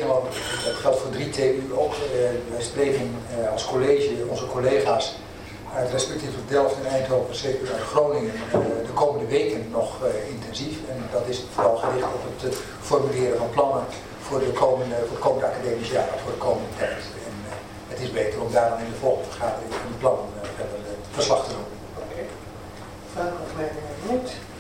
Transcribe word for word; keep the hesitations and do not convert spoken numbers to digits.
spreken, want dat geldt voor drie T U ook. Uh, wij spreken uh, als college, onze collega's uit respectievelijk Delft en Eindhoven, zeker uit Groningen, uh, de komende weken nog uh, intensief. En dat is vooral gericht op het uh, formuleren van plannen voor, de komende, voor het komende academisch jaar, voor de komende tijd. En uh, het is beter om daar dan in de volgende vergadering van de plannen uh, verder uh, verslag te doen.